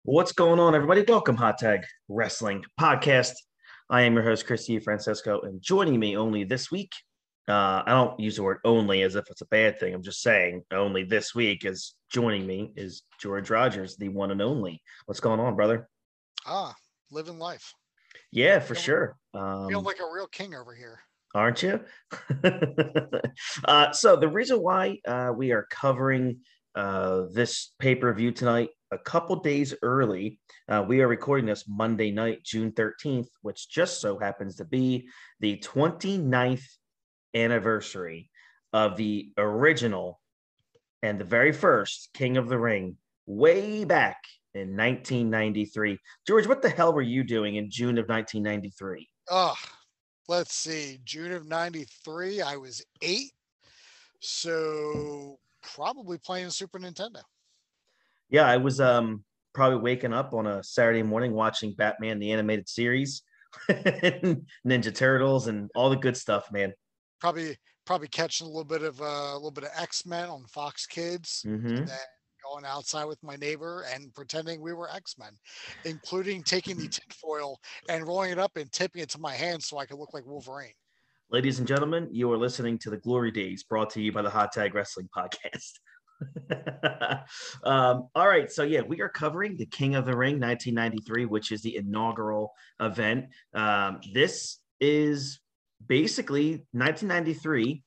What's going on, everybody? Welcome, Hot Tag Wrestling Podcast. I am your host, Chris Francisco, and joining me only this week, I don't use the word only as if it's a bad thing. I'm just saying only this week is joining me is George Rogers, the one and only. What's going on, brother? Living life. Yeah, for Feeling, sure. feeling like a real king over here. Aren't you? So the reason why we are covering this pay-per-view tonight a couple days early, we are recording this Monday night, June 13th, which just so happens to be the 29th anniversary of the original and the very first King of the Ring way back in 1993. George, what the hell were you doing in June of 1993? Oh, let's see. June of 93, I was 8. So probably playing Super Nintendo. Yeah, I was probably waking up on a Saturday morning watching Batman the animated series, Ninja Turtles, and all the good stuff, man. Probably catching a little bit of X-Men on Fox Kids, and Hmm. then going outside with my neighbor and pretending we were X-Men, including taking the tinfoil and rolling it up and tipping it to my hand so I could look like Wolverine. Ladies and gentlemen, you are listening to the Glory Days, brought to you by the Hot Tag Wrestling Podcast. All right, so yeah, we are covering the King of the Ring 1993, which is the inaugural event. This is basically 1993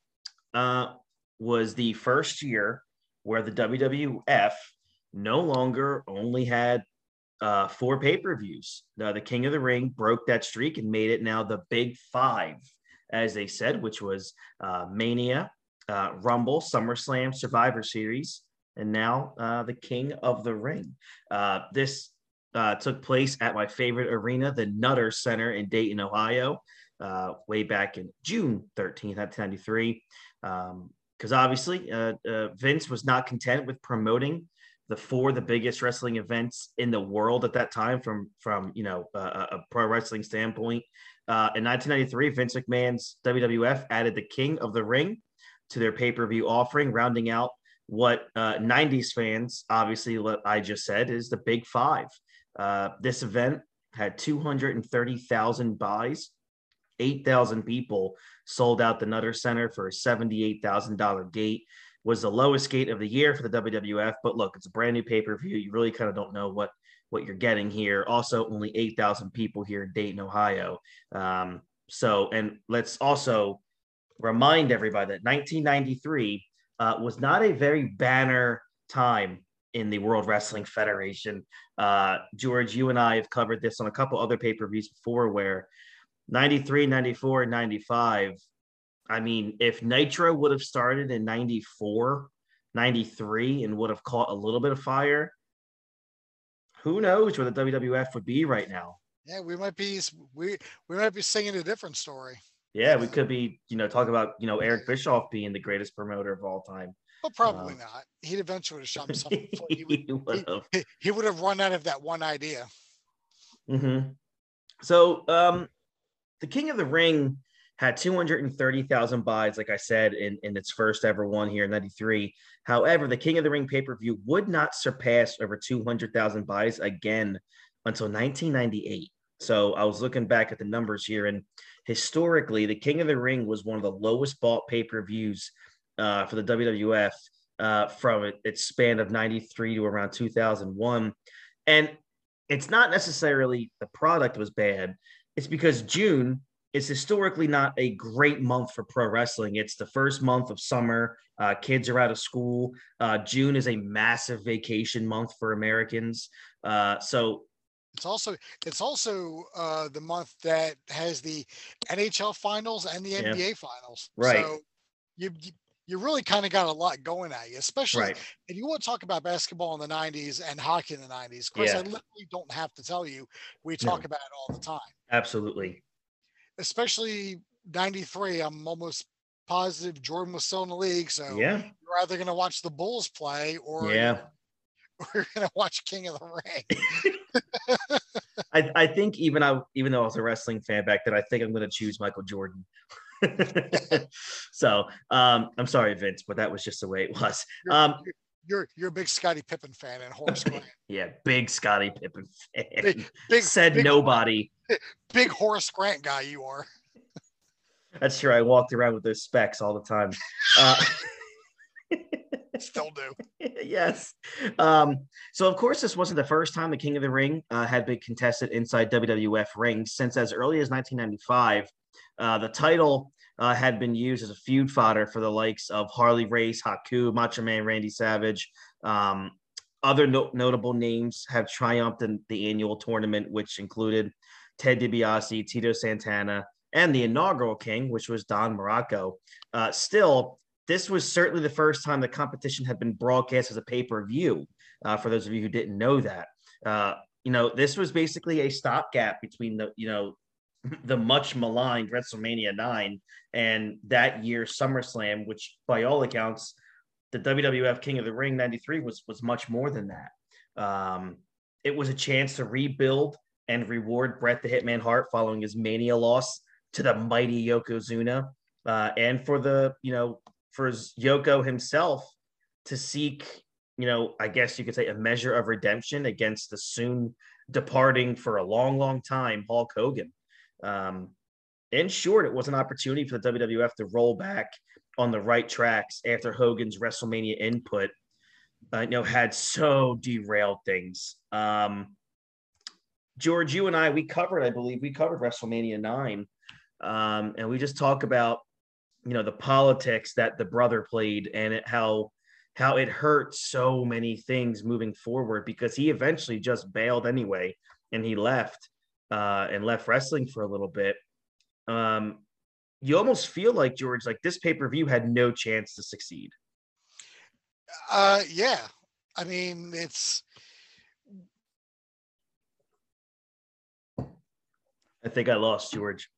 was the first year where the WWF no longer only had four pay-per-views. The King of the Ring broke that streak and made it now the Big Five, as they said, which was Mania, Rumble, SummerSlam, Survivor Series, and now the King of the Ring. This took place at my favorite arena, the Nutter Center in Dayton, Ohio, way back in June 13th, 1993. Because obviously, Vince was not content with promoting the biggest wrestling events in the world at that time from a pro wrestling standpoint. In 1993, Vince McMahon's WWF added the King of the Ring to their pay-per-view offering, rounding out what 90s fans, obviously what I just said, is the Big Five. This event had 230,000 buys. 8,000 people sold out the Nutter Center for a $78,000 gate. Was the lowest gate of the year for the WWF. But look, it's a brand new pay-per-view. You really kind of don't know what you're getting here. Also, only 8,000 people here in Dayton, Ohio. And let's also remind everybody that 1993 was not a very banner time in the World Wrestling Federation. George, you and I have covered this on a couple other pay-per-views before where 93, 94, 95. I mean, if Nitro would have started in 94, 93, and would have caught a little bit of fire, who knows where the WWF would be right now? Yeah, we might be singing a different story. Yeah, You we know, could be, talking about, Eric Bischoff being the greatest promoter of all time. but probably Um, not. He'd eventually have shot himself in the foot. He would he would he have. he would have run out of that one idea. Mm-hmm. So, the King of the Ring had 230,000 buys, like I said, in its first ever one here in 93. However, the King of the Ring pay per view would not surpass over 200,000 buys again until 1998. So I was looking back at the numbers here, and historically, the King of the Ring was one of the lowest bought pay per views for the WWF from its span of 93 to around 2001. And it's not necessarily the product was bad, it's because June is historically not a great month for pro wrestling. It's the first month of summer. Kids are out of school. June is a massive vacation month for Americans. So It's also the month that has the NHL finals and the yeah, NBA finals. right, So you really kind of got a lot going at you, especially right, if you want to talk about basketball in the 90s and hockey in the 90s. Chris, I yeah, literally don't have to tell you, we talk no, about it all the time. absolutely, Especially 93, I'm almost positive Jordan was still in the league. So yeah, you're either going to watch the Bulls play or you're, yeah. or you're going to watch King of the Ring. I think even though I was a wrestling fan back then, I think I'm going to choose Michael Jordan. So I'm sorry, Vince, but that was just the way it was. You're, You're a big Scottie Pippen fan and Horace Grant. Yeah, big Scottie Pippen fan. Big Said big nobody. big Horace Grant guy you are. That's true. I walked around with those specs all the time. Uh, Still do. yes. So, of course, this wasn't the first time the King of the Ring had been contested inside WWF rings. Since as early as 1995, the title had been used as a feud fodder for the likes of Harley Race, Haku, Macho Man Randy Savage. Other notable names have triumphed in the annual tournament, which included Ted DiBiase, Tito Santana, and the inaugural king, which was Don Morocco. Still, this was certainly the first time the competition had been broadcast as a pay-per-view. For those of you who didn't know that, this was basically a stopgap between the much maligned WrestleMania 9 and that year's SummerSlam, which by all accounts, the WWF King of the Ring 93 was much more than that. It was a chance to rebuild and reward Bret the Hitman Hart following his Mania loss to the mighty Yokozuna, and for Yoko himself to seek, I guess you could say a measure of redemption against the soon departing for a long, long time Hulk Hogan. In short, it was an opportunity for the WWF to roll back on the right tracks after Hogan's WrestleMania input, had so derailed things. George, you and I believe we covered WrestleMania 9. And we just talk about, the politics that the brother played and how it hurt so many things moving forward, because he eventually just bailed anyway and he left wrestling for a little bit. You almost feel like, George, like this pay-per-view had no chance to succeed. Yeah. I mean, I think I lost George.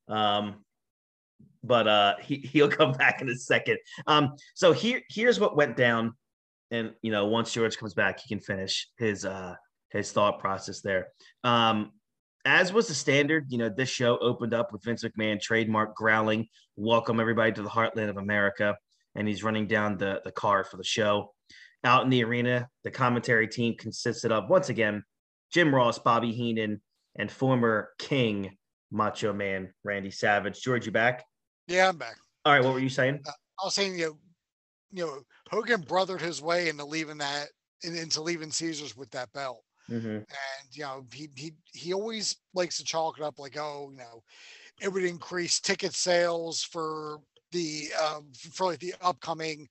But he'll come back in a second. So here's what went down. And, once George comes back, he can finish his thought process there. As was the standard, this show opened up with Vince McMahon trademark growling, "Welcome everybody to the heartland of America." And he's running down the card for the show. Out in the arena, the commentary team consisted of, once again, Jim Ross, Bobby Heenan, and former King Macho Man Randy Savage. George, you back? Yeah, I'm back. All right, what were you saying? I was saying, Hogan brothered his way into leaving Caesars with that belt. Mm-hmm. And he always likes to chalk it up like, it would increase ticket sales for the upcoming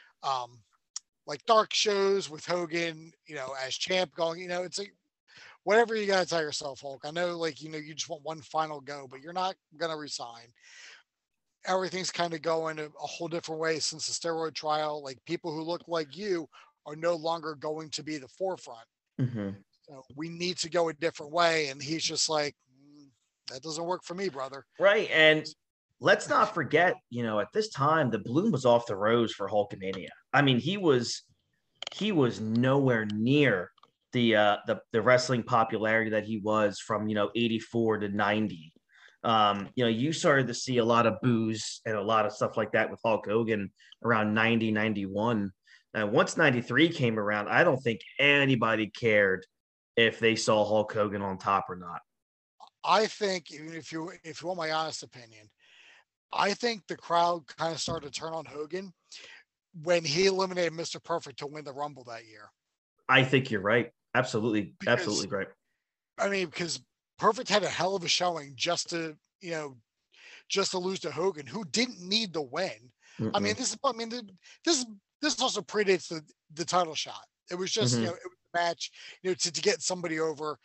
dark shows with Hogan, as champ going. It's like whatever you gotta tell yourself, Hulk. I know, you just want one final go, but you're not gonna resign. Everything's kind of going a whole different way since the steroid trial. Like, people who look like you are no longer going to be the forefront. Mm-hmm. So we need to go a different way. And he's just like, that doesn't work for me, brother. Right. And let's not forget, at this time, the bloom was off the rose for Hulkamania. I mean, he was nowhere near the wrestling popularity that he was from, 84 to 90. You started to see a lot of boos and a lot of stuff like that with Hulk Hogan around 90, 91. Once 93 came around, I don't think anybody cared if they saw Hulk Hogan on top or not. I think, even if you want my honest opinion, I think the crowd kind of started to turn on Hogan when he eliminated Mr. Perfect to win the Rumble that year. I think you're right. Absolutely. Absolutely right. I mean, because Perfect had a hell of a showing just to lose to Hogan, who didn't need the win. Mm-mm. I mean, this also predates the title shot. It was just, it was a match, to get somebody over,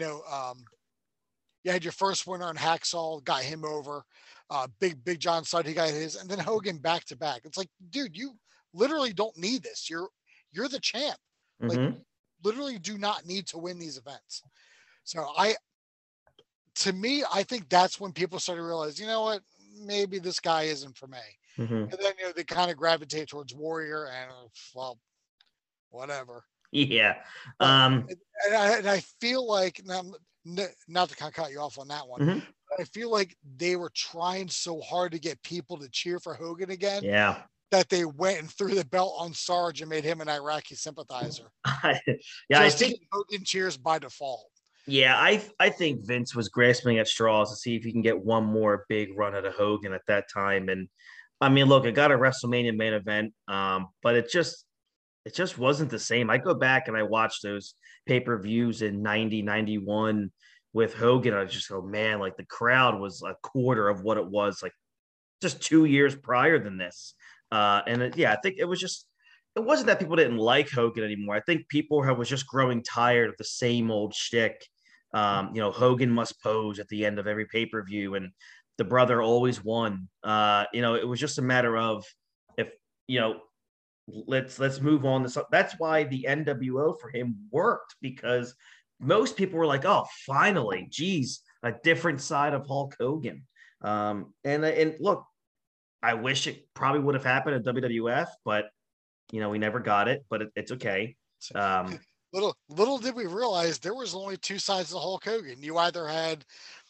you had your first winner on Hacksaw, got him over. Big John Studd, he got his, and then Hogan back to back. It's like, dude, you literally don't need this. You're the champ. Mm-hmm. Like, literally do not need to win these events. So to me, I think that's when people started to realize, you know what, maybe this guy isn't for me. Mm-hmm. And then, they kind of gravitate towards Warrior and, well, whatever. Yeah. And I feel like, not to kind of cut you off on that one, mm-hmm. but I feel like they were trying so hard to get people to cheer for Hogan again. Yeah. that they went and threw the belt on Sarge and made him an Iraqi sympathizer. Yeah, I Just to think get Hogan cheers by default. yeah, I think Vince was grasping at straws to see if he can get one more big run at a Hogan at that time. And I mean, look, it got a WrestleMania main event, but it just wasn't the same. I go back and I watch those pay-per-views in 90, 91 with Hogan. I just go, man, like the crowd was a quarter of what it was like just 2 years prior than this. Yeah, I think it wasn't that people didn't like Hogan anymore. I think people was just growing tired of the same old shtick. Hogan must pose at the end of every pay-per-view, and the brother always won. It was just a matter of if you know let's move on. That's why the NWO for him worked because most people were like, "Oh, finally, geez, a different side of Hulk Hogan." And look, I wish it probably would have happened at WWF, but we never got it. But it's okay. Um, Little did we realize there was only two sides of Hulk Hogan. You either had,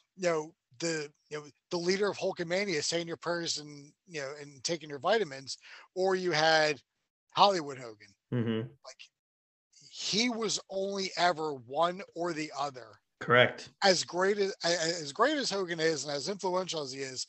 the leader of Hulkamania saying your prayers and and taking your vitamins, or you had Hollywood Hogan. mhm, Like he was only ever one or the other. correct. As great as Hogan is and as influential as he is,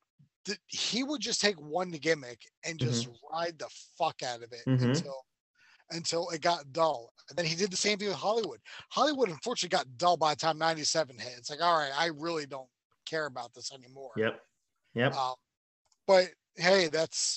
he would just take one gimmick and just Hmm. ride the fuck out of it Hmm. until it got dull. And then he did the same thing with Hollywood. Hollywood unfortunately got dull by the time 97 hit. It's like, all right, I really don't care about this anymore. Yep. Yep. Um, but hey,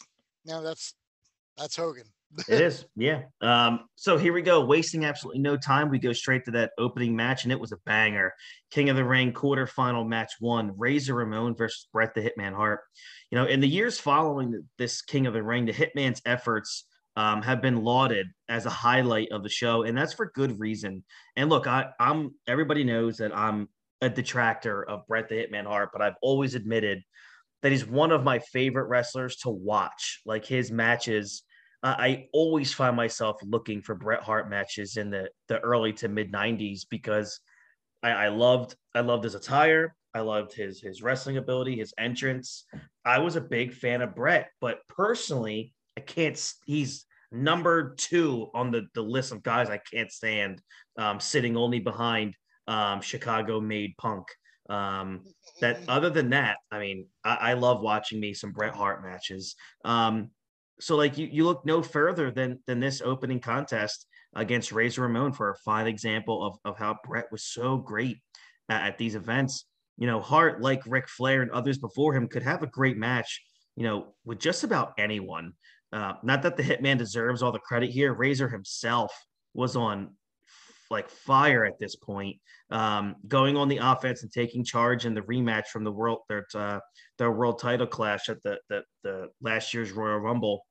that's Hogan. It is. Yeah. So here we go. Wasting absolutely no time. We go straight to that opening match, and it was a banger. King of the Ring quarterfinal match one, Razor Ramon versus Bret the Hitman Hart. In the years following this King of the Ring, the Hitman's efforts have been lauded as a highlight of the show, and that's for good reason. And look, I'm everybody knows that I'm a detractor of Bret the Hitman Hart, but I've always admitted that he's one of my favorite wrestlers to watch. Like his matches, I always find myself looking for Bret Hart matches in the early to mid '90s because I loved his attire. I loved his wrestling ability, his entrance. I was a big fan of Bret, but personally, I can't. He's number two on the list of guys I can't stand, sitting only behind Chicago made Punk. Um, that other than that, I mean, I love watching me some Bret Hart matches. So like you look no further than this opening contest against Razor Ramon for a fine example of how Bret was so great at these events. Hart, like Ric Flair and others before him, could have a great match, with just about anyone. Not that the Hitman deserves all the credit here. Razor himself was on like fire at this point, going on the offense and taking charge in the rematch from their world title clash at the last year's Royal Rumble.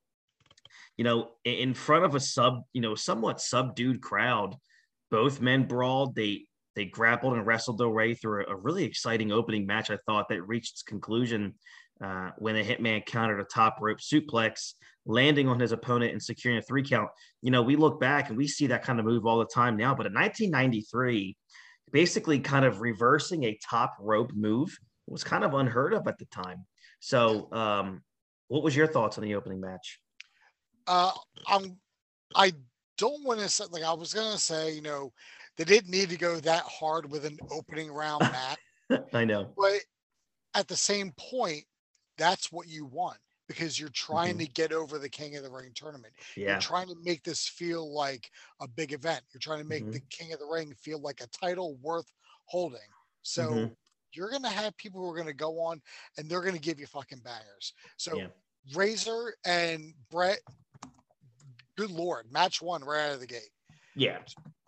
In front of somewhat subdued crowd, both men brawled. They grappled and wrestled their way through a really exciting opening match. I thought that reached its conclusion when the Hitman countered a top rope suplex, landing on his opponent and securing a 3 count. We look back and we see that kind of move all the time now. But in 1993, basically kind of reversing a top rope move was kind of unheard of at the time. So, what was your thoughts on the opening match? Uh, I'm I don't want to say, like I was gonna say, they didn't need to go that hard with an opening round match, I know. but at the same point, that's what you want because you're trying Hmm. to get over the King of the Ring tournament. You're Yeah. trying to make this feel like a big event. You're trying to make the Hmm. King of the Ring feel like a title worth holding. Hmm. So you're gonna have people who are gonna go on and they're gonna give you fucking bangers. So Yeah. Razor and Bret, good lord, match one right out of the gate. Yeah.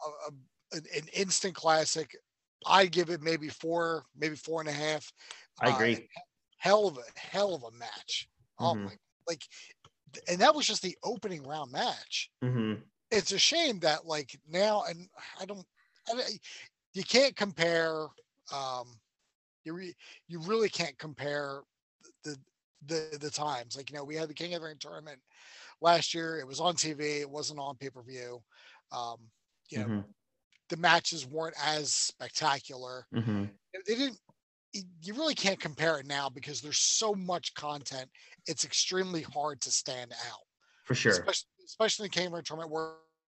An instant classic. I give it maybe four and a half. I agree. Hell of a match. Oh Hmm. my, like, and that was just the opening round match. Hmm. It's a shame that like now, and I don't you can't compare. Um, you really can't compare the the times. Like we had the King of the Ring tournament last year. It was on TV. It wasn't on pay per view. Um, you know, Hmm. the matches weren't as spectacular. Hmm. They didn't. you really can't compare it now because there's so much content. It's extremely hard to stand out, For sure. especially in the King of the Ring tournament where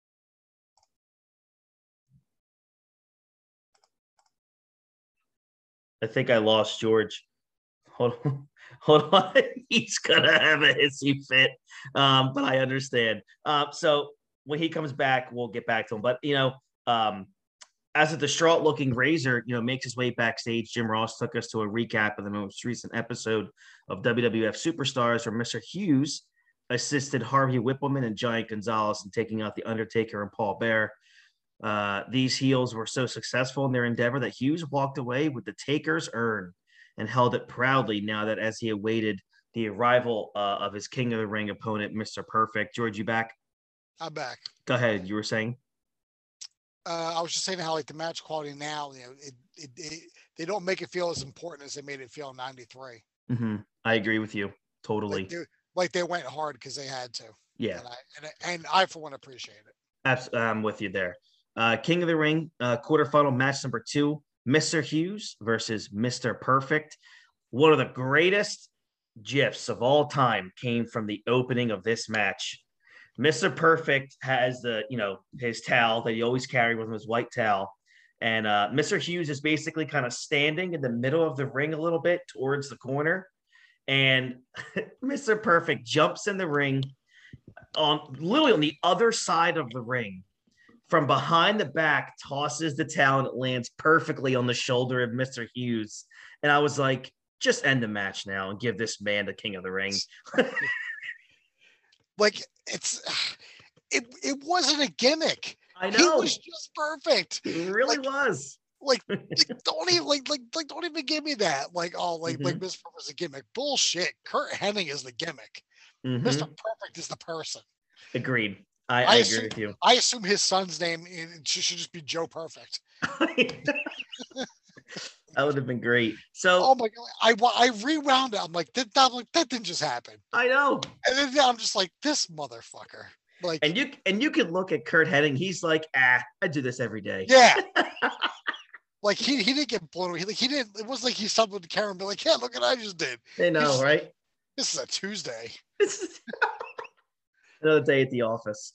I think I lost George. Hold on. Hold on. He's gonna have a hissy fit. But I understand. So when he comes back, we'll get back to him. But um, as a distraught looking Razor, makes his way backstage, Jim Ross took us to a recap of the most recent episode of WWF Superstars, where Mr. Hughes assisted Harvey Whippleman and Giant Gonzalez in taking out The Undertaker and Paul Bear. These heels were so successful in their endeavor that Hughes walked away with the Taker's urn and held it proudly now that as he awaited the arrival of his King of the Ring opponent, Mr. Perfect. George, you back? I'm back. Go ahead. You were saying? I was just saying how like the match quality now, they don't make it feel as important as they made it feel in '93. Mm-hmm. I agree with you totally. Like they went hard because they had to. Yeah, and I for one appreciate it. I'm with you there. King of the Ring quarterfinal match number 2: Mr. Hughes versus Mr. Perfect. One of the greatest GIFs of all time came from the opening of this match. Mr. Perfect has his towel that he always carried with him, his white towel. And Mr. Hughes is basically kind of standing in the middle of the ring a little bit towards the corner. And Mr. Perfect jumps in the ring literally on the other side of the ring. From behind the back, tosses the towel and it lands perfectly on the shoulder of Mr. Hughes. And I was like, just end the match now and give this man the King of the Ring. Like it wasn't a gimmick. I know. He was just perfect. It really was. Don't even give me that. Like Mr. Perfect is a gimmick. Bullshit. Curt Hennig is the gimmick. Mm-hmm. Mr. Perfect is the person. Agreed. I agree with you. I assume his son's name should just be Joe Perfect. That would have been great. So, oh my god, I rewound it. I'm like, that didn't just happen. I know. And then I'm just like, this motherfucker. Like, and you can look at Curt Hennig. He's like, I do this every day. Yeah. Like he didn't get blown away. He didn't. It was like he stopped with the camera and be like, yeah, look what I just did. They know, right? This is a Tuesday. Another day at the office.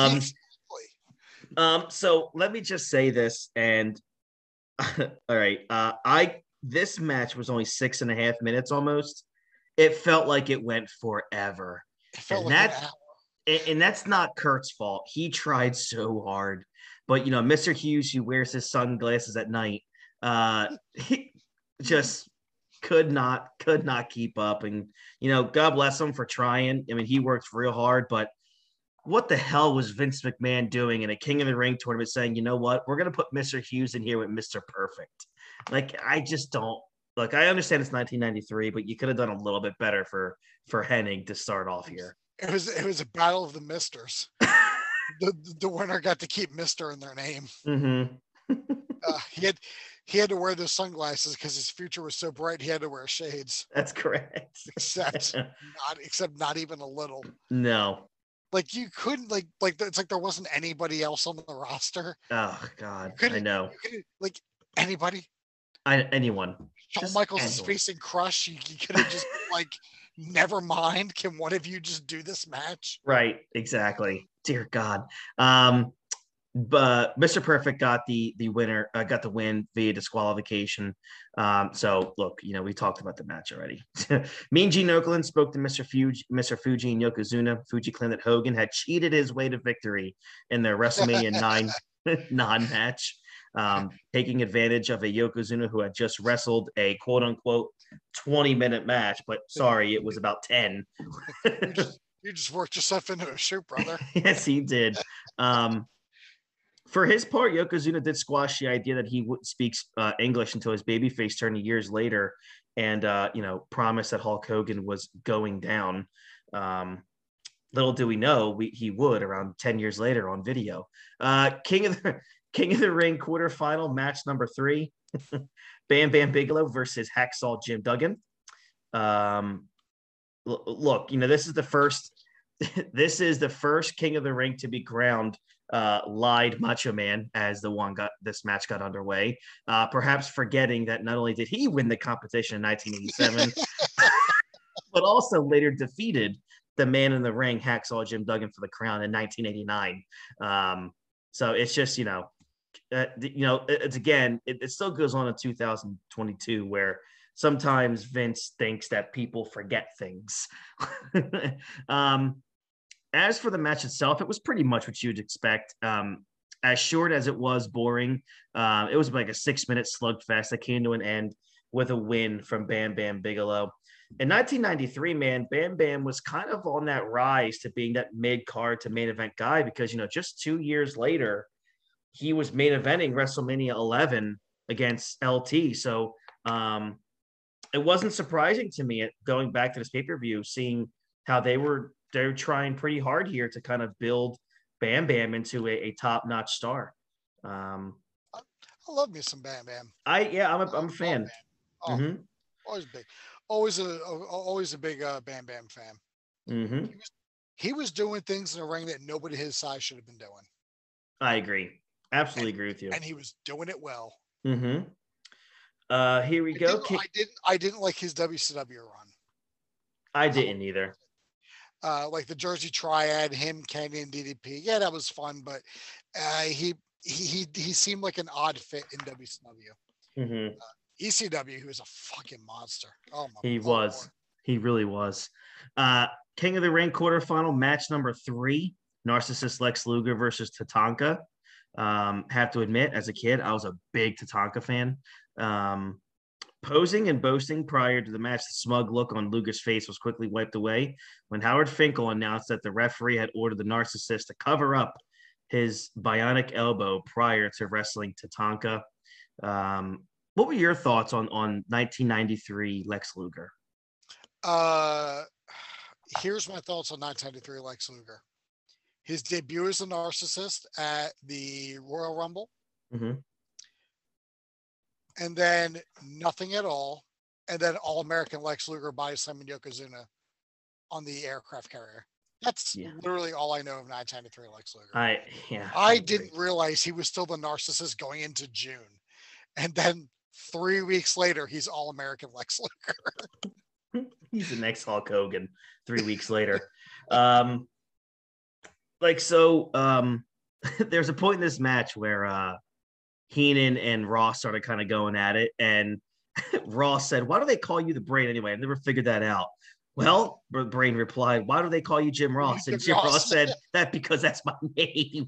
So let me just say this, and all right. This match was only 6.5 minutes almost. It felt like it went forever. It felt like an hour. And that's not Kurt's fault. He tried so hard. But Mr. Hughes, who wears his sunglasses at night, he just could not keep up. And God bless him for trying. I mean, he worked real hard, but what the hell was Vince McMahon doing in a King of the Ring tournament saying, you know what, we're going to put Mr. Hughes in here with Mr. Perfect? Like, I just don't. Look, I understand it's 1993, but you could have done a little bit better for Hennig to start off here. It was a battle of the misters. the winner got to keep Mister in their name. Mm-hmm. He had to wear those sunglasses because his future was so bright. He had to wear shades. That's correct. Except not even a little. No. Like you couldn't like it's like there wasn't anybody else on the roster. Oh God, I know. Like anybody. Anyone. Shawn Michaels is facing Crush. You could have just like, never mind. Can one of you just do this match? Right. Exactly. Dear God. But Mr. Perfect got the winner, got the win via disqualification. So look, we talked about the match already. Mean Gene Okerlund spoke to Mr. Fuji and Yokozuna. Fuji claimed that Hogan had cheated his way to victory in their WrestleMania 9 non-match, taking advantage of a Yokozuna who had just wrestled a quote unquote 20-minute match, but sorry, it was about 10. You just worked yourself into a shoot, brother. Yes, he did. For his part, Yokozuna did squash the idea that he wouldn't speak English until his babyface turned years later, and promised that Hulk Hogan was going down. Little do we know, he would around 10 years later on video. King of the Ring quarterfinal match number 3: Bam Bam Bigelow versus Hacksaw Jim Duggan. Look, this is the first King of the Ring to be crowned lied Macho Man as this match got underway, perhaps forgetting that not only did he win the competition in 1987, but also later defeated the Man in the Ring, Hacksaw Jim Duggan, for the crown in 1989. So it's just, it's again, it still goes on in 2022 where sometimes Vince thinks that people forget things. As for the match itself, it was pretty much what you'd expect. As short as it was boring, it was like a 6-minute slugfest that came to an end with a win from Bam Bam Bigelow. In 1993, man, Bam Bam was kind of on that rise to being that mid-card to main event guy because, just 2 years later, he was main eventing WrestleMania 11 against LT. So it wasn't surprising to me going back to this pay-per-view, seeing how they're trying pretty hard here to kind of build Bam Bam into a top-notch star. I love me some Bam Bam. I'm a fan. Oh, mm-hmm. Always big. Always a big Bam Bam fan. Mm-hmm. He was doing things in the ring that nobody his size should have been doing. I agree. Absolutely agree with you. And he was doing it well. Mm-hmm. Here we go. I didn't like his WCW run. I didn't either. Like the Jersey Triad, him, Kenny, and DDP. Yeah, that was fun, but he seemed like an odd fit in WCW. Mm-hmm. ECW, he was a fucking monster. Oh my! He was. Lord. He really was. King of the Ring quarterfinal match number 3: Narcissist Lex Luger versus Tatanka. Have to admit, as a kid, I was a big Tatanka fan. Posing and boasting prior to the match, the smug look on Luger's face was quickly wiped away when Howard Finkel announced that the referee had ordered the Narcissist to cover up his bionic elbow prior to wrestling Tatanka. What were your thoughts on 1993 Lex Luger? Here's my thoughts on 1993 Lex Luger. His debut as a Narcissist at the Royal Rumble. Mm-hmm. And then nothing at all. And then All-American Lex Luger body slamming Yokozuna on the aircraft carrier. That's literally all I know of 1993 Lex Luger. I didn't realize he was still the Narcissist going into June. And then 3 weeks later, he's All-American Lex Luger. He's the next Hulk Hogan 3 weeks later. There's a point in this match where Heenan and Ross started kind of going at it. And Ross said, "Why do they call you the Brain anyway? I've never figured that out." Well, Brain replied, "Why do they call you Jim Ross?" And Jim Ross said, "That because that's my name."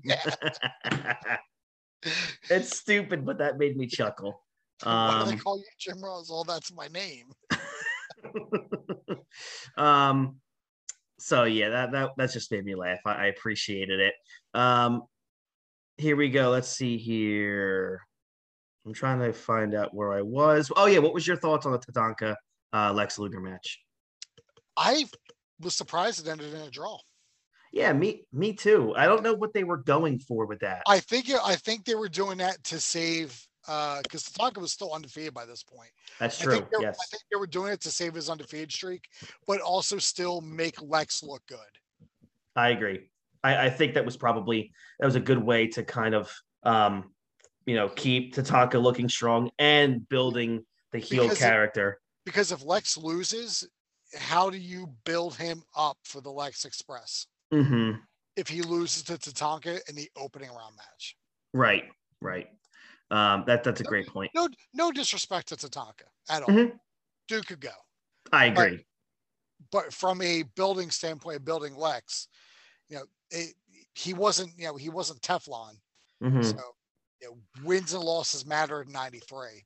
It's stupid, but that made me chuckle. Why do they call you Jim Ross? Oh, that's my name. So yeah, that just made me laugh. I appreciated it. Here we go. Let's see here. I'm trying to find out where I was. Oh yeah, what was your thoughts on the Tatanka Lex Luger match? I was surprised it ended in a draw. Yeah, me too. I don't know what they were going for with that. I think they were doing that to save because Tatanka was still undefeated by this point. That's true. I think they were doing it to save his undefeated streak, but also still make Lex look good. I agree. I think that was a good way to kind of keep Tatanka looking strong and building the heel character. Because if Lex loses, how do you build him up for the Lex Express? Mm-hmm. If he loses to Tatanka in the opening round match. Right. That's a great point. No disrespect to Tatanka at all. Mm-hmm. Dude could go. I agree. But from a building standpoint, building Lex, he wasn't Teflon. Mm-hmm. So wins and losses matter in 93.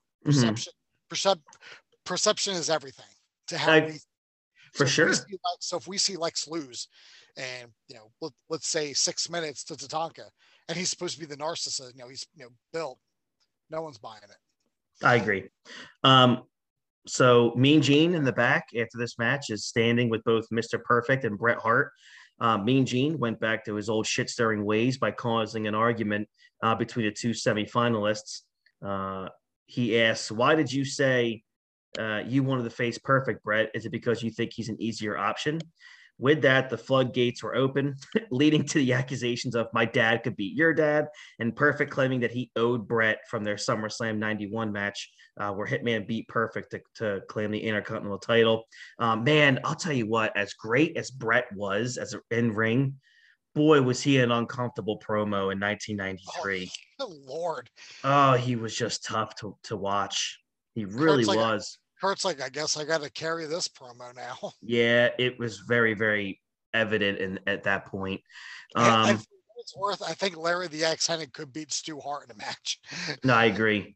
Perception is everything. To have for sure. So if we see Lex lose, and let's say 6 minutes to Tatanka, and he's supposed to be the Narcissist, he's built, no one's buying it. I agree. So Mean Gene in the back after this match is standing with both Mr. Perfect and Bret Hart. Mean Gene went back to his old shit-stirring ways by causing an argument between the two semifinalists. He asks, "Why did you say you wanted to face Perfect, Bret? Is it because you think he's an easier option?" With that, the floodgates were open, leading to the accusations of my dad could beat your dad, and Perfect claiming that he owed Brett from their SummerSlam 91 match, where Hitman beat Perfect to claim the Intercontinental title. Man, I'll tell you what, as great as Brett was as an in ring, boy, was he an uncomfortable promo in 1993. Oh, Lord. Oh, he was just tough to watch. He really Kurt's like, was. I guess I got to carry this promo now. Yeah, it was very, very evident at that point. I think it's worth. I think Larry the X-Handed could beat Stu Hart in a match. No, I agree.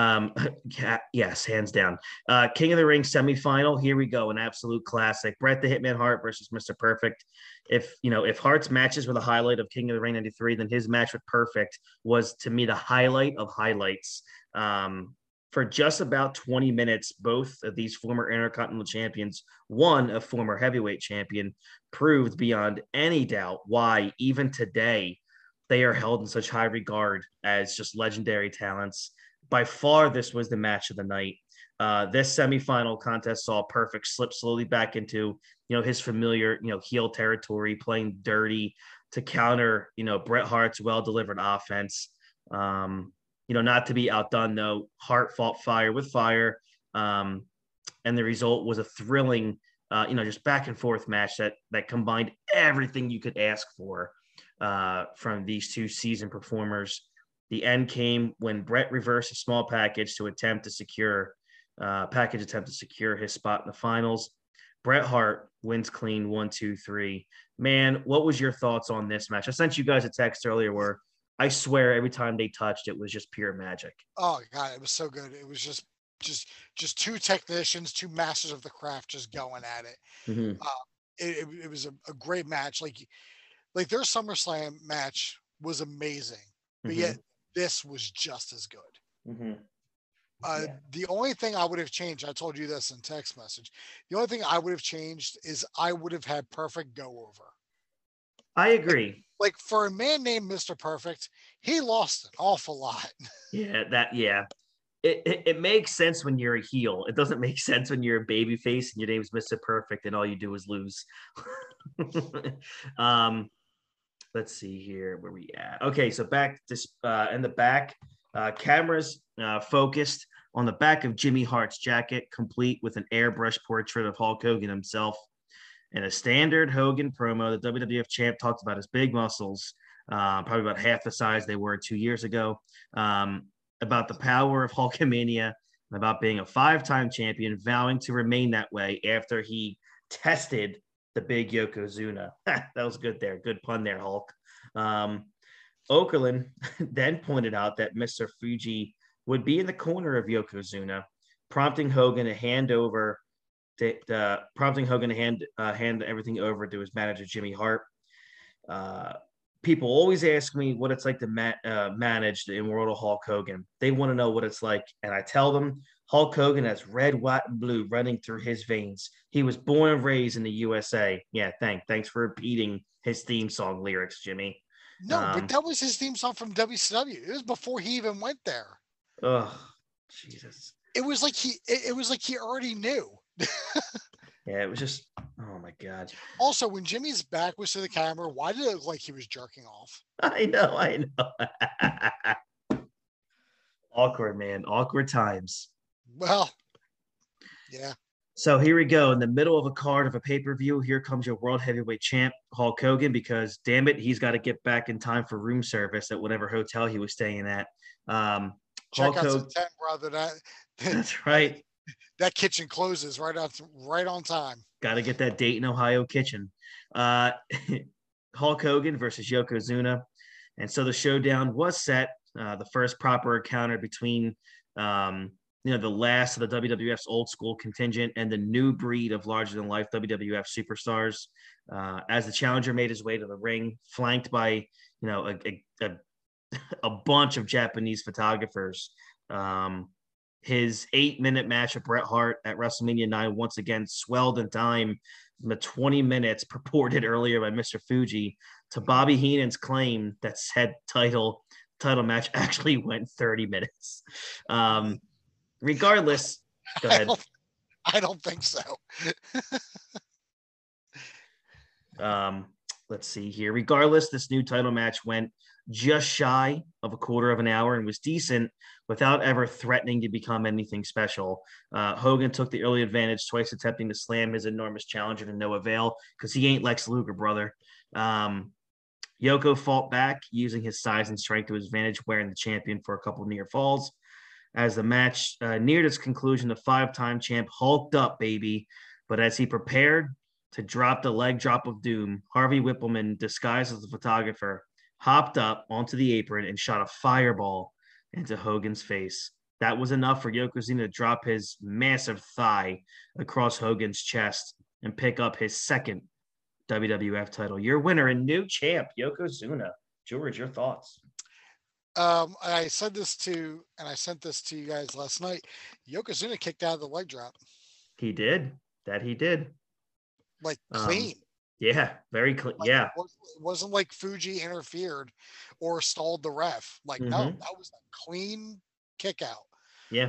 Yes, hands down. King of the Ring semifinal. Here we go, an absolute classic. Bret the Hitman Hart versus Mr. Perfect. If Hart's matches were the highlight of King of the Ring '93, then his match with Perfect was to me the highlight of highlights. For just about 20 minutes, both of these former Intercontinental champions, one a former heavyweight champion, proved beyond any doubt why, even today, they are held in such high regard as just legendary talents. By far, this was the match of the night. This semifinal contest saw Perfect slip slowly back into, his familiar, heel territory, playing dirty to counter, Bret Hart's well-delivered offense. Not to be outdone, though, Hart fought fire with fire. And the result was a thrilling, just back and forth match that combined everything you could ask for from these two seasoned performers. The end came when Bret reversed a small package to attempt to secure his spot in the finals. Bret Hart wins clean 1-2-3. Man, what was your thoughts on this match? I sent you guys a text earlier where I swear every time they touched, it was just pure magic. Oh God, it was so good. It was just two technicians, two masters of the craft, just going at it. Mm-hmm. It was a great match. Like their SummerSlam match was amazing, but Mm-hmm. yet this was just as good. Mm-hmm. The only thing I would have changed, I told you this in text message. The only thing I would have changed is I would have had Perfect go over. I agree. Like for a man named Mr. Perfect, he lost an awful lot. Yeah. It makes sense when you're a heel. It doesn't make sense when you're a baby face and your name's Mr. Perfect and all you do is lose. Let's see here where we at. Okay, so back this in the back, cameras focused on the back of Jimmy Hart's jacket, complete with an airbrush portrait of Hulk Hogan himself. In a standard Hogan promo, the WWF champ talked about his big muscles, probably about half the size they were 2 years ago, about the power of Hulkamania, and about being a 5-time champion, vowing to remain that way after he tested the big Yokozuna. That was good there. Good pun there, Hulk. Okerlund then pointed out that Mr. Fuji would be in the corner of Yokozuna, prompting Hogan to hand everything over to his manager, Jimmy Hart. People always ask me what it's like to manage the immortal Hulk Hogan. They want to know what it's like. And I tell them Hulk Hogan has red, white, and blue running through his veins. He was born and raised in the USA. Yeah, thanks for repeating his theme song lyrics, Jimmy. No, but that was his theme song from WCW. It was before he even went there. Oh, Jesus. It was like he already knew. Yeah, it was just, oh my God. Also, when Jimmy's back was to the camera, why did it look like he was jerking off? I know. Awkward, man. Awkward times. Well, yeah. So here we go. In the middle of a card of a pay-per-view, here comes your world heavyweight champ, Hulk Hogan, because damn it, he's got to get back in time for room service at whatever hotel he was staying at. Check out the tent, brother. That's right. That kitchen closes right on time. Got to get that Dayton, Ohio kitchen. Hulk Hogan versus Yokozuna. And so the showdown was set. The first proper encounter between, the last of the WWF's old school contingent and the new breed of larger than life WWF superstars. As the challenger made his way to the ring, flanked by, a bunch of Japanese photographers. His 8-minute match with Bret Hart at WrestleMania 9 once again swelled in time from the 20 minutes purported earlier by Mr. Fuji to Bobby Heenan's claim that said title match actually went 30 minutes. Regardless, go ahead. I don't think so. Let's see here. Regardless, this new title match went just shy of a quarter of an hour and was decent without ever threatening to become anything special. Hogan took the early advantage, twice attempting to slam his enormous challenger to no avail because he ain't Lex Luger, brother. Yoko fought back using his size and strength to his advantage, wearing the champion for a couple near falls. As the match neared its conclusion, the five-time champ hulked up, baby. But as he prepared to drop the leg drop of doom, Harvey Whippleman, disguised as a photographer, hopped up onto the apron and shot a fireball into Hogan's face. That was enough for Yokozuna to drop his massive thigh across Hogan's chest and pick up his second WWF title. Your winner and new champ, Yokozuna. George, your thoughts? I said this to, and I sent this to you guys last night. Yokozuna kicked out of the leg drop. He did. That he did. Like clean. Yeah, very clean. Like, yeah. It wasn't like Fuji interfered or stalled the ref. Like, no, that was a clean kick out. Yeah.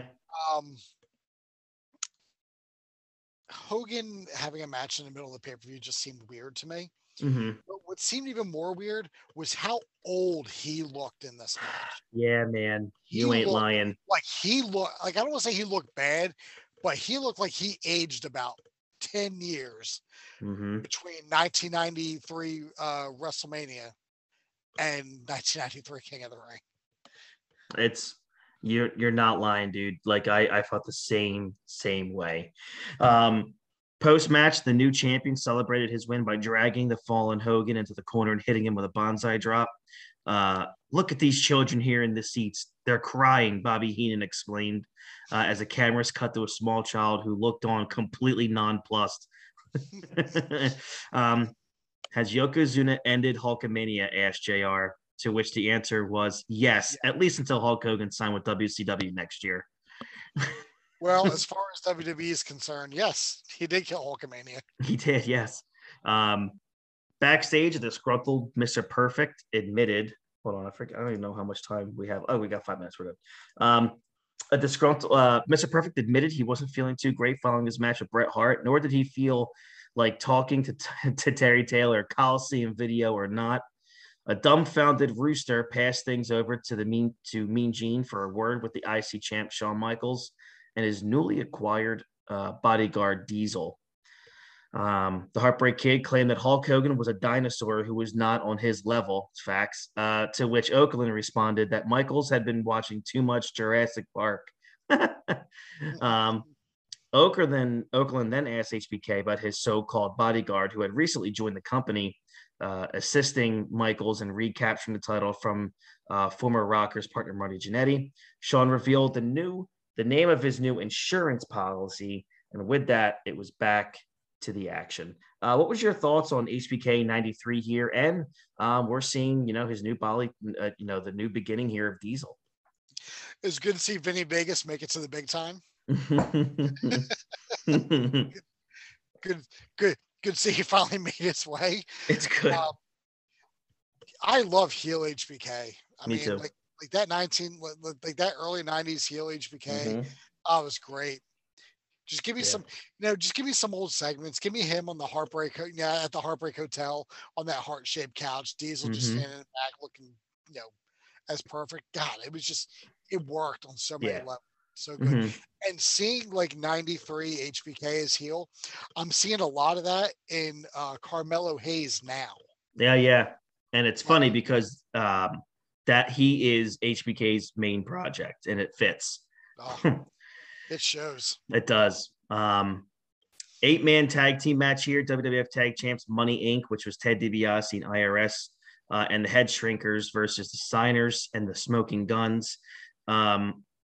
Hogan having a match in the middle of the pay-per-view just seemed weird to me. But what seemed even more weird was how old he looked in this match. Yeah, man. You ain't lying. Like he looked like, I don't want to say he looked bad, but he looked like he aged about 10 years between 1993 WrestleMania and 1993 King of the Ring. It's you're not lying, dude. Like I felt the same way. Post-match, the new champion celebrated his win by dragging the fallen Hogan into the corner and hitting him with a bonsai drop. Look at these children here in the seats. They're crying, Bobby Heenan explained, as the cameras cut to a small child who looked on completely nonplussed. Has Yokozuna ended Hulkamania? Asked JR, to which the answer was yes, at least until Hulk Hogan signed with WCW next year. Well, as far as WWE is concerned, yes, he did kill Hulkamania. He did, yes. Backstage, the disgruntled Mr. Perfect admitted, hold on, I don't even know how much time we have. Oh, we got 5 minutes. We're good. A disgruntled Mr. Perfect admitted he wasn't feeling too great following his match with Bret Hart, nor did he feel like talking to Terry Taylor, Coliseum video or not. A dumbfounded Rooster passed things over to Mean Gene for a word with the IC champ Shawn Michaels and his newly acquired bodyguard Diesel. The Heartbreak Kid claimed that Hulk Hogan was a dinosaur who was not on his level. Facts. To which Okerlund responded that Michaels had been watching too much Jurassic Park. Okerlund then asked HBK about his so-called bodyguard who had recently joined the company, assisting Michaels in recapturing the title from former Rockers partner Marty Jannetty. Shawn revealed the name of his new insurance policy, and with that, it was back to the action. What was your thoughts on HBK 93 here? And we're seeing, his new body, the new beginning here of Diesel. It was good to see Vinny Vegas make it to the big time. Good to see he finally made his way. It's good. I love heel HBK. Me too. Like that that early 90s heel HBK. Oh, it was great. Just give me some, just give me some old segments. Give me him on the Heartbreak, at the Heartbreak Hotel on that heart-shaped couch. Diesel just standing in the back looking, as perfect. God, it worked on so many levels. So good. And seeing like 93 HBK as heel, I'm seeing a lot of that in Carmelo Hayes now. Yeah. And it's funny because that he is HBK's main project and it fits. Oh, it shows. It does. 8-man tag team match here. WWF Tag Champs Money Inc., which was Ted DiBiase and IRS, and the Head Shrinkers versus the Signers and the Smoking Guns. The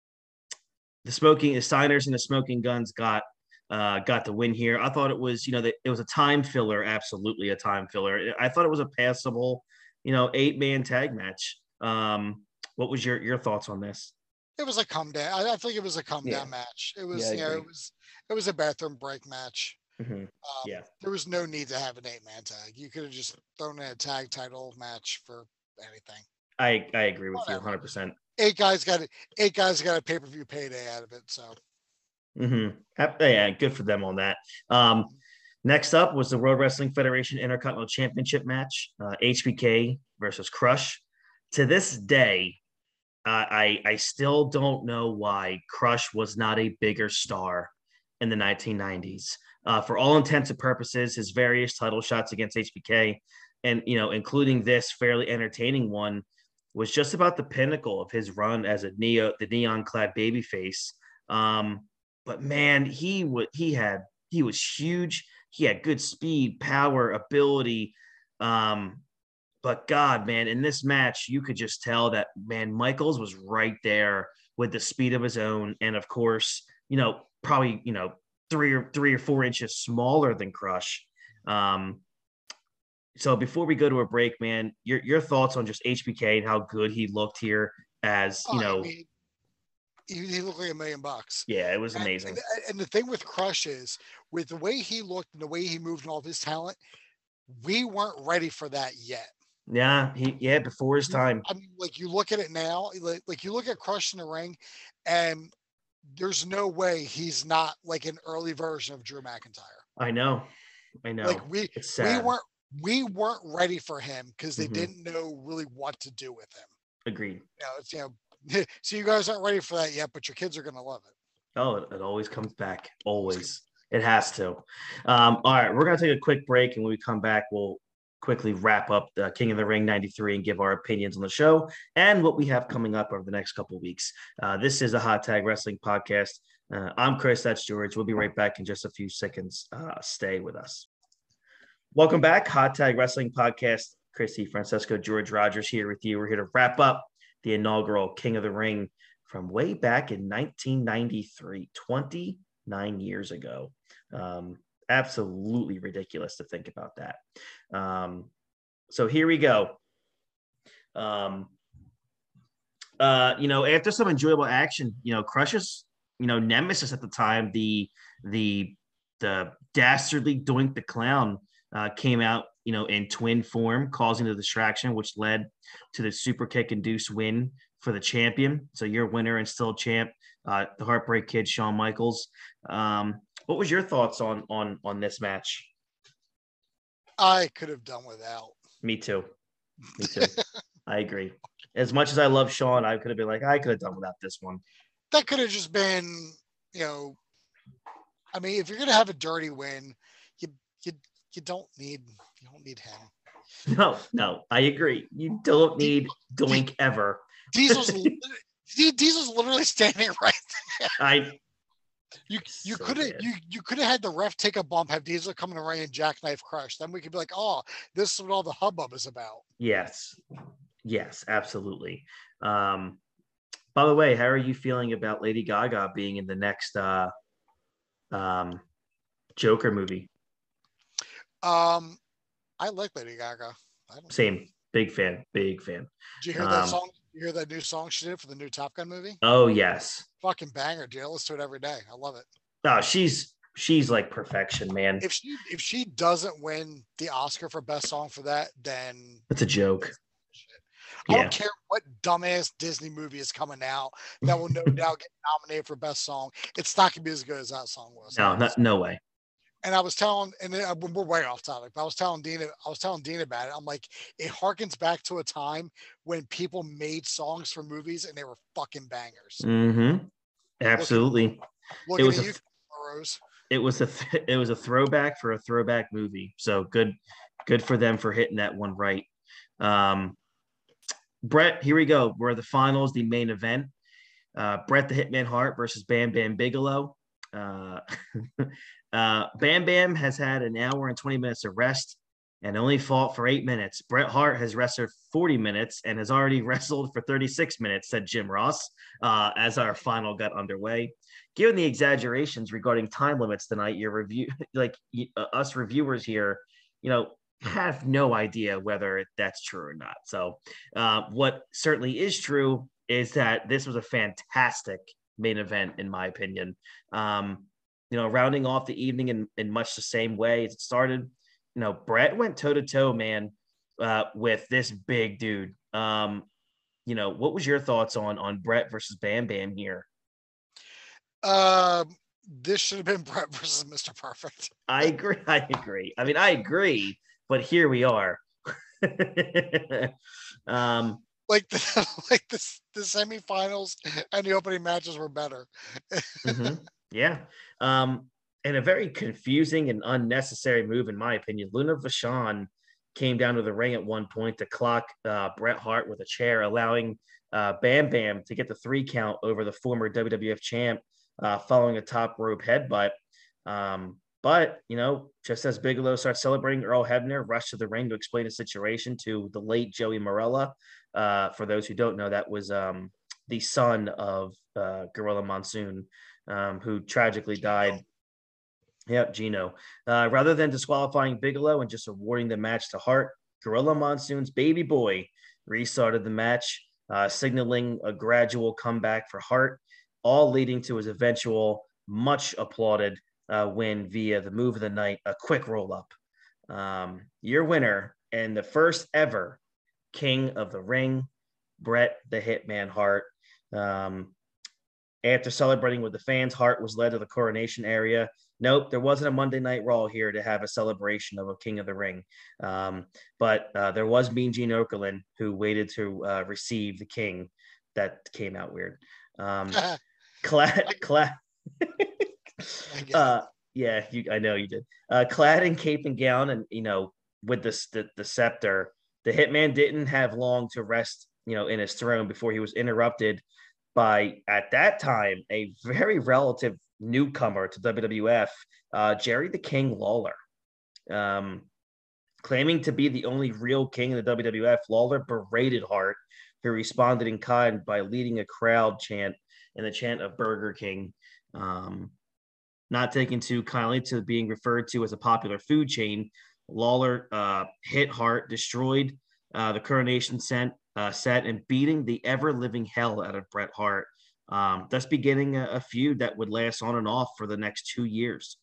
Signers and the Smoking Guns got the win here. I thought it was, it was a time filler, absolutely a time filler. I thought it was a passable, 8-man tag match. What was your thoughts on this? It was a come down. I think it was a come down match. It was, it was a bathroom break match. There was no need to have an 8-man tag. You could have just thrown in a tag title match for anything. I agree with you 100%. Eight guys got a pay-per-view payday out of it. So, yeah, good for them on that. Next up was the World Wrestling Federation Intercontinental Championship match, HBK versus Crush. To this day, I still don't know why Crush was not a bigger star in the 1990s. For all intents and purposes, his various title shots against HBK, and including this fairly entertaining one, was just about the pinnacle of his run as the neon-clad babyface. But man, he was huge. He had good speed, power, ability. But God, man, in this match, you could just tell that, man, Michaels was right there with the speed of his own. And of course, probably, 3 or 4 inches smaller than Crush. So before we go to a break, man, your thoughts on just HBK and how good he looked here as, I mean, he looked like $1,000,000. Yeah, it was amazing. And the thing with Crush is, with the way he looked and the way he moved and all of his talent, we weren't ready for that yet. Yeah, before his time. I mean, like, you look at it now, like you look at Crush in the ring, and there's no way he's not like an early version of Drew McIntyre. I know. Like, we weren't ready for him because they didn't know really what to do with him. Agreed. So you guys aren't ready for that yet, but your kids are gonna love it. Oh, it always comes back. Always. It has to. All right, we're gonna take a quick break, and when we come back, we'll quickly wrap up the King of the Ring 93 and give our opinions on the show and what we have coming up over the next couple of weeks. This is a Hot Tag Wrestling podcast. I'm Chris, that's George. We'll be right back in just a few seconds. Stay with us. Welcome back, Hot Tag Wrestling podcast. Christy, Francesco, George Rogers here with you. We're here to wrap up the inaugural King of the Ring from way back in 1993, 29 years ago. Absolutely ridiculous to think about that. So here we go. After some enjoyable action, Crush's, nemesis at the time, the dastardly Doink the Clown, came out, in twin form, causing the distraction, which led to the super kick induced win for the champion. So your winner and still champ, the Heartbreak Kid, Shawn Michaels. What was your thoughts on this match? I could have done without. Me too. I agree. As much as I love Shawn, I could have been like, I could have done without this one. That could have just been, I mean, if you're gonna have a dirty win, you don't need him. No, I agree. You don't need Doink ever. Diesel's literally standing right there. You could have had the ref take a bump, have Diesel come in the ring and jackknife Crush. Then we could be like, oh, this is what all the hubbub is about. Yes, absolutely. By the way, how are you feeling about Lady Gaga being in the next Joker movie? I like Lady Gaga. Same. Big fan. Did you hear that song? You hear that new song she did for the new Top Gun movie? Oh, yes. Fucking banger, dude. I listen to it every day. I love it. Oh, she's like perfection, man. If she doesn't win the Oscar for best song for that, then it's a joke. I don't care what dumbass Disney movie is coming out that will no doubt get nominated for best song. It's not gonna be as good as that song was. No way. And I was telling, and we're way off topic, but I was telling Dean about it. I'm like, it harkens back to a time when people made songs for movies and they were fucking bangers. Mm-hmm. Absolutely. It was a throwback for a throwback movie. So good for them for hitting that one right. Brett, here we go. We're the finals, the main event. Bret the Hitman Hart versus Bam Bam Bigelow. Bam Bam has had an hour and 20 minutes of rest and only fought for 8 minutes. Bret Hart has wrestled 40 minutes and has already wrestled for 36 minutes, said Jim Ross, as our final got underway. Given the exaggerations regarding time limits tonight, your review, us reviewers here, have no idea whether that's true or not. So what certainly is true is that this was a fantastic main event, in my opinion. Rounding off the evening in much the same way as it started, Bret went toe-to-toe, man, with this big dude. What was your thoughts on Bret versus Bam Bam here? this should have been Brett versus Mr. Perfect. I agree. I agree. I mean, I agree, but here we are. um, Like the semifinals and the opening matches were better. Yeah. And a very confusing and unnecessary move, in my opinion. Luna Vachon came down to the ring at one point to clock Bret Hart with a chair, allowing Bam Bam to get the 3 count over the former WWF champ following a top rope headbutt. But, just as Bigelow starts celebrating, Earl Hebner rushed to the ring to explain the situation to the late Joey Marella. For those who don't know, that was the son of Gorilla Monsoon, who tragically died. Yep, Gino. Rather than disqualifying Bigelow and just awarding the match to Hart, Gorilla Monsoon's baby boy restarted the match, signaling a gradual comeback for Hart, all leading to his eventual much applauded win via the move of the night, a quick roll up. Your winner and the first ever King of the Ring, Bret the Hitman Hart. After celebrating with the fans, Hart was led to the coronation area. Nope, there wasn't a Monday Night Raw here to have a celebration of a King of the Ring. But there was Mean Gene Okerlund, who waited to receive the king. That came out weird. Clad, yeah, I know you did. Clad in cape and gown, and with the scepter, the Hitman didn't have long to rest, in his throne before he was interrupted by, at that time, a very relative newcomer to WWF, Jerry the King Lawler. Claiming to be the only real king in the WWF, Lawler berated Hart, who responded in kind by leading a crowd chant in the chant of Burger King. Not taking too kindly to being referred to as a popular food chain, Lawler hit Hart, destroyed the coronation set, and beating the ever-living hell out of Bret Hart, thus beginning a feud that would last on and off for the next 2 years.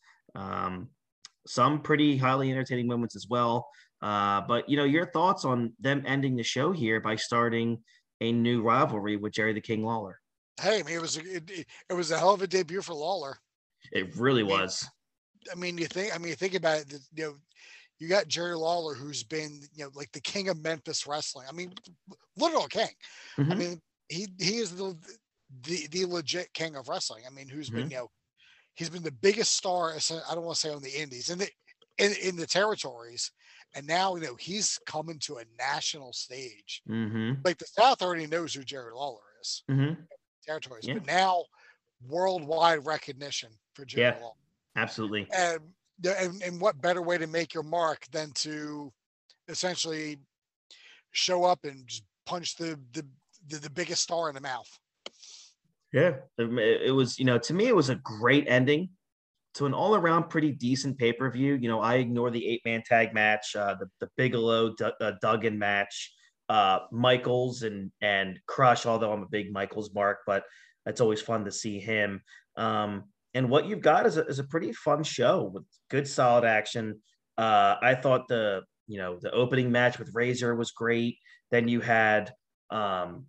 Some pretty highly entertaining moments as well. But, your thoughts on them ending the show here by starting a new rivalry with Jerry the King Lawler? Hey, I mean, it was a hell of a debut for Lawler. It really was. You think about it, you got Jerry Lawler, who's been, like the king of Memphis wrestling. I mean, literal king. I mean, he is the legit king of wrestling. I mean, who's been, he's been the biggest star. I don't want to say on the indies in the territories. And now, he's coming to a national stage. Like the South already knows who Jerry Lawler is. Territories, but now worldwide recognition for Jerry Lawler. Absolutely. And what better way to make your mark than to essentially show up and just punch the biggest star in the mouth. Yeah, it was, to me, it was a great ending to an all around pretty decent pay-per-view. I ignore the 8-man tag match, the Bigelow Duggan match, Michaels and Crush, although I'm a big Michaels mark, but it's always fun to see him. And what you've got is a pretty fun show with good, solid action. I thought the opening match with Razor was great. Then you had Hart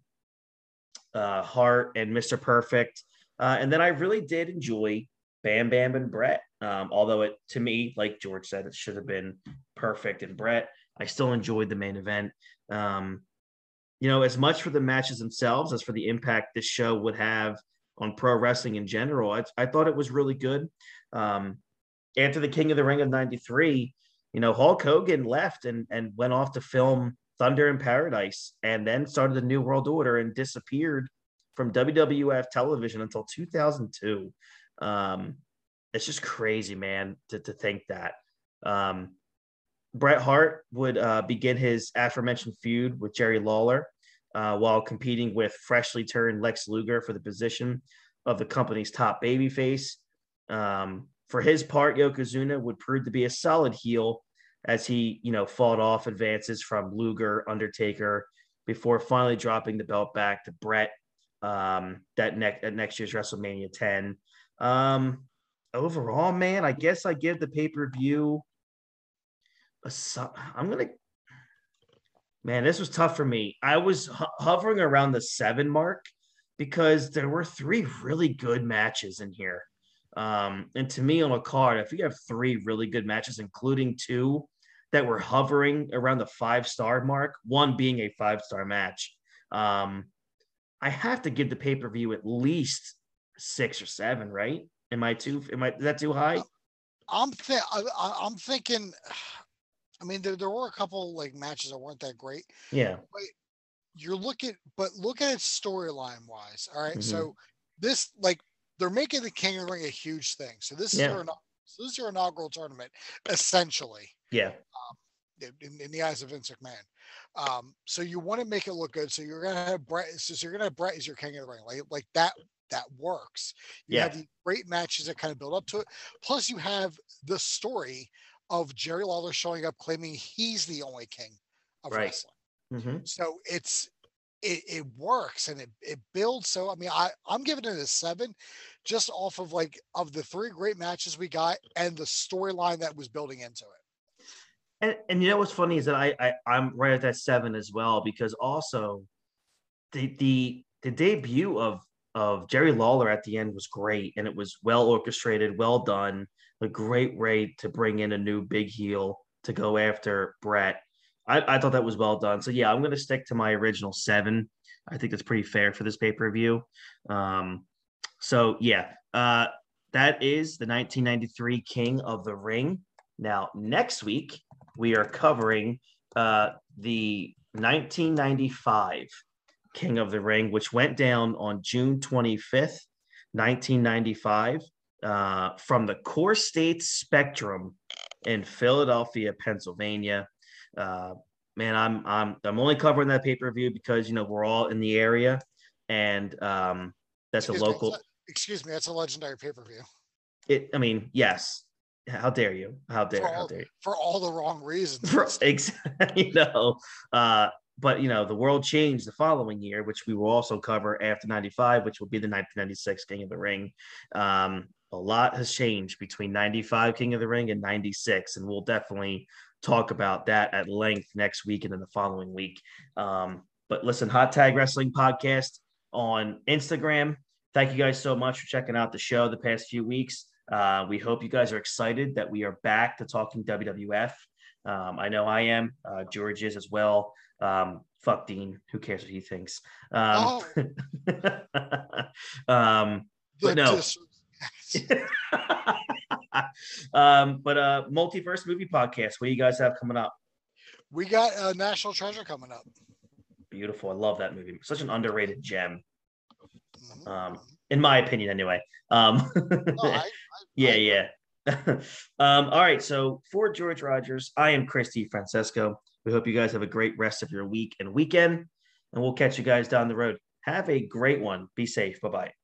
and Mr. Perfect. And then I really did enjoy Bam Bam and Bret. Although to me, like George said, it should have been Perfect and Bret. I still enjoyed the main event. As much for the matches themselves as for the impact this show would have on pro wrestling in general, I thought it was really good. After the King of the Ring of '93, Hulk Hogan left and went off to film Thunder in Paradise, and then started the New World Order and disappeared from WWF television until 2002. It's just crazy, man, to think that. Bret Hart would begin his aforementioned feud with Jerry Lawler while competing with freshly turned Lex Luger for the position of the company's top babyface. For his part, Yokozuna would prove to be a solid heel as he, fought off advances from Luger, Undertaker, before finally dropping the belt back to Bret at next year's WrestleMania 10. Overall, man, I guess I give the pay-per-view man, this was tough for me. I was hovering around the 7 mark because there were 3 really good matches in here. And to me on a card, if you have three really good matches, including two that were hovering around the 5-star mark, one being a 5-star match, um, I have to give the pay-per-view at least 6 or 7, right? Is that too high? I'm thinking. I mean, there were a couple like matches that weren't that great, Yeah. but look at it storyline wise. All right, Hmm. so this like they're making the King of the Ring a huge thing. So Yeah. this is your inaugural tournament, essentially, Yeah. in the eyes of Vince McMahon. So you want to make it look good. So you're gonna have Brett. So you're gonna have Brett as your King of the Ring, like that. That works. You have Yeah. the great matches that kind of build up to it. Plus, you have the story of Jerry Lawler showing up claiming he's the only king of Right. wrestling. Hmm. So it works and it builds. So I mean, I'm giving it a 7, just off of of the 3 great matches we got and the storyline that was building into it. And you know what's funny is that I'm right at that 7 as well, because also the debut of Jerry Lawler at the end was great, and it was well orchestrated, well done, a great way to bring in a new big heel to go after Brett. I thought that was well done. So yeah, I'm gonna stick to my original 7. I think that's pretty fair for this pay-per-view. So yeah, that is the 1993 King of the Ring. Now next week we are covering the 1995 King of the Ring, which went down on June 25th, 1995, from the Core State Spectrum in Philadelphia, Pennsylvania. Uh, man, I'm only covering that pay-per-view because we're all in the area, and that's a Excuse me, local. excuse me, that's a legendary pay per view I mean, yes. How dare you? How dare you? for all the wrong reasons. For, you know, uh, but the world changed the following year, which we will also cover after 95, which will be the 1996 King of the Ring. A lot has changed between 95 King of the Ring and 96, and we'll definitely talk about that at length next week and in the following week. But listen, Hot Tag Wrestling Podcast on Instagram. Thank you guys so much for checking out the show the past few weeks. We hope you guys are excited that we are back to talking WWF. I know I am. George is as well. Fuck Dean. Who cares what he thinks? Oh, But the no. But Multiverse Movie Podcast. What do you guys have coming up? We got a National Treasure coming up. Beautiful. I love that movie. Such an underrated gem. Mm-hmm. In my opinion, anyway. Yeah, yeah. All right. So for George Rogers, I am Christy Francesco. We hope you guys have a great rest of your week and weekend, and we'll catch you guys down the road. Have a great one. Be safe. Bye bye.